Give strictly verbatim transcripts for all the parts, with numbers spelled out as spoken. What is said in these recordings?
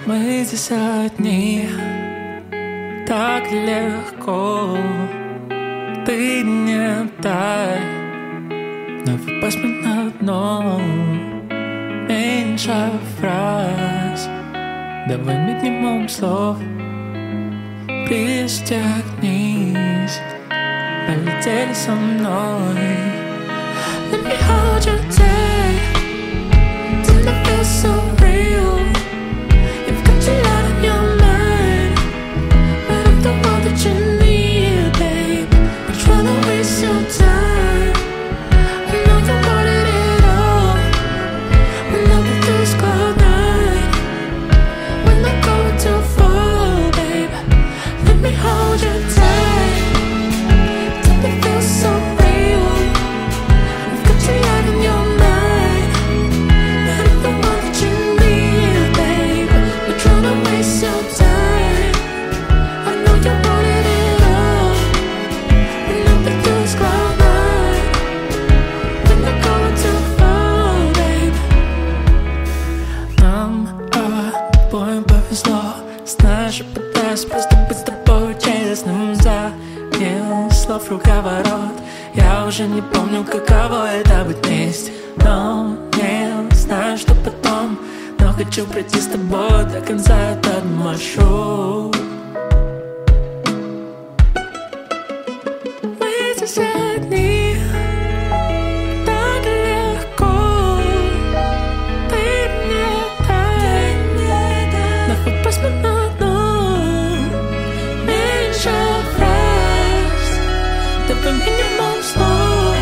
Мы здесь одни, так легко. Ты не дай, но выпасть мне на дно. Меньше фраз, давай минимум слов. Пристегнись, полетели со мной. Let me hold you tight till it feels so real. You've got your light on your mind, but I'm the one that you need, babe. I'm trying to waste your time. I know you wanted it all. When I'm with you, it's cloud nine. When I'm going too far, babe, let me hold you tight till it feels so real. Знаешь, я пытаюсь просто быть с тобой честным. За мил слов круговорот. Я уже не помню, каково это быть вместе. Но не знаю, что потом, но хочу пройти с тобой до конца этот маршрут. Мы здесь одни, так легко. Ты мне дай, но выпасть мне на дно. Меньше фраз, давай минимум слов.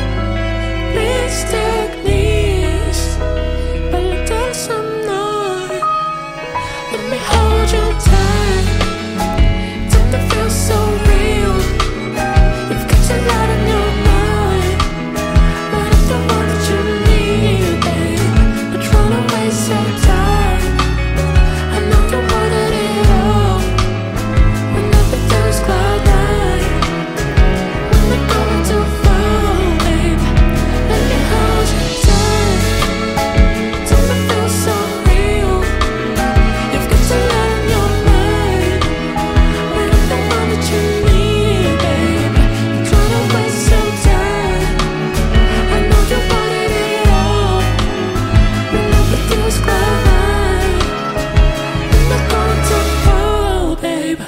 Пристегнись, полетел со мной. Let me hold you tight till it feels so real. You've got your light on your mind, but I'm the one that you need, babe. I'm trying to waste your time. I know you wanted it all. When everything was cloud nine. When we're going too far, babe, let me hold you tight till it feels so real. You've got your light on your mind, but I'm the one that you need, babe. I'm trying to waste your time. I know you wanted it all. When everything was cloud nine. When we're going too far, babe.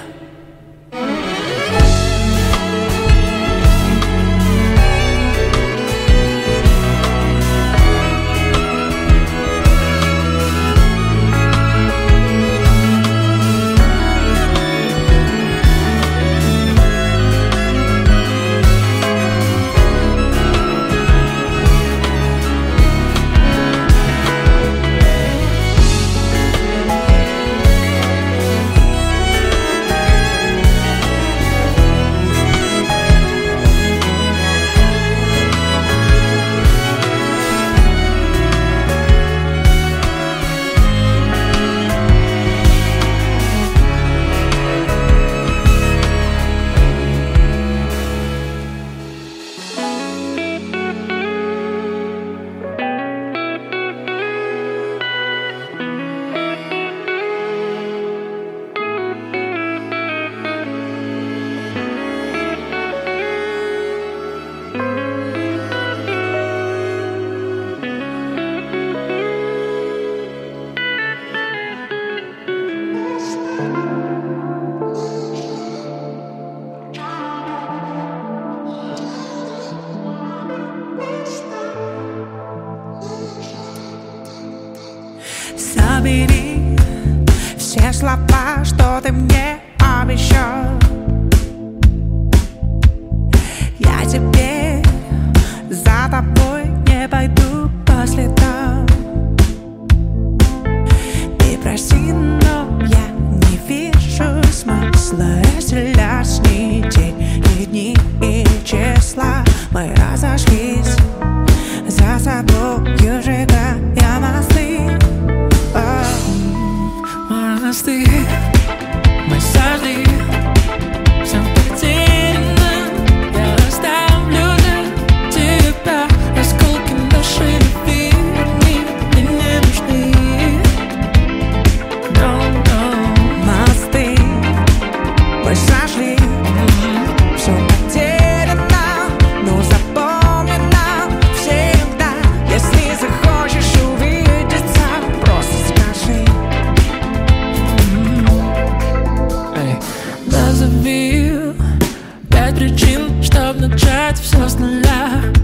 Забери все слова, что ты мне обещал. Я теперь за тобой не пойду по следам. Ты прости, но я не вижу смысла разделять с недель и дни и числа. Мы разошлись, за собою сжигая мосты. Мосты мы сожгли, всем потеряно. Я оставлю за тебя осколки нашей любви. Мне не нужны, но все с нуля.